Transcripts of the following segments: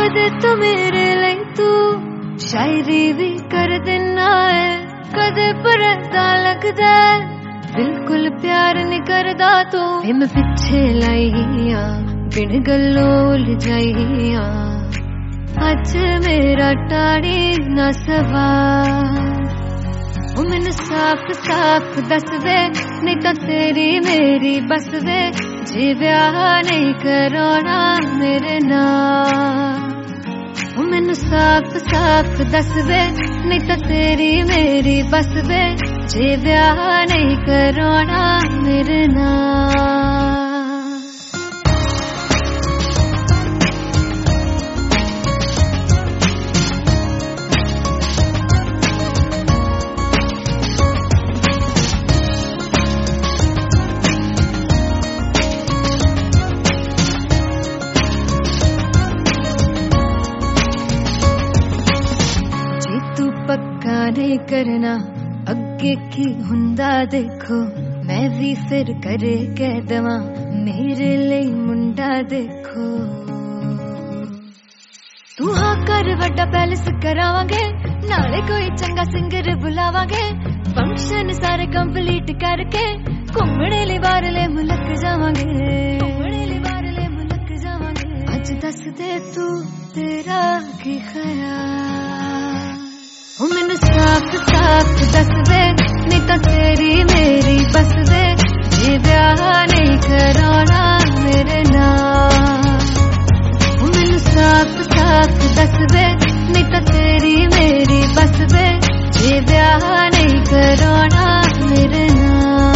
कदे तो मेरे लिए तू शायरी भी कर देना है, कदे परदा लगदा है, बिल्कुल प्यार नहीं करदा तू। मैं पिछे लाइया बिन गल्लों उलझाइया, अज मेरा टाड़ी ना सवा। मैनू साफ साफ दस दे, नहीं तो तेरी मेरी बस दे, जे ब्याह नहीं करोना मेरे नाल। मैनू साफ साफ दस दे, नहीं तो तेरी मेरी बस दे, जे ब्याह नहीं करोना मेरे नाल। पक्का नहीं करना अगे की हुंदा देखो, मैं भी फिर करे कह दवा मेरे लिए मुंडा देखो। तू हाँ कर वड्डा पैलेस करावांगे, नाले कोई चंगा सिंगर बुलावांगे, फंक्शन सारे कंप्लीट करके घूमने ले बारले मुल्क जावांगे, घूमने ले बारले मुल्क जावांगे। अज दस दे तू तेरा की ख्याल, मैनू साफ साफ दस दे, नहीं तो तेरी मेरी बस दे, जे ब्याह नहीं कराना मेरे नाल। मैनू साफ साफ दस दे, नहीं तो तेरी मेरी बस दे, जे ब्याह नहीं कराना मेरे नाल।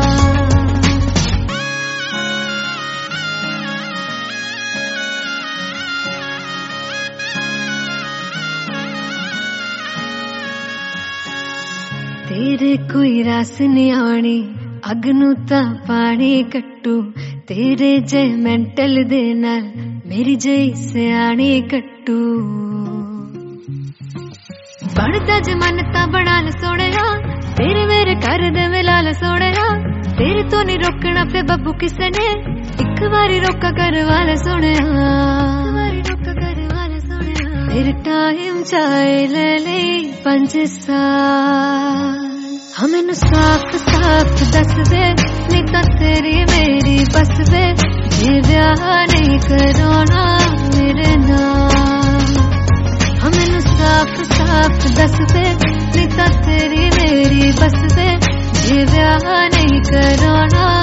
तेरे कोई रास नहीं आनी, अग नू तां पानी कट्टू, तेरे जे मेंटल दे नाल मेरी जई सियाणी कट्टू। बढ़दा जे मन तां बना ले सोहणिया, तेरे मेरे कर दे मिला ले सोहणिया, तेरे तो नहीं रोकना पे बब्बू किसे ने, एक बारी रोका करवा ले सोहणिया, एक बारी रोका करवा ले सोहणिया। तेरे टाइम चाहे ले ले 5 साल, मैनू साफ साफ दस दे, नहीं तो तेरी मेरी बस दे, जे ब्याह नहीं कराना मेरे नाल। मैनू साफ साफ दस दे, नहीं तो तेरी मेरी बस दे, जे ब्याह नहीं कराना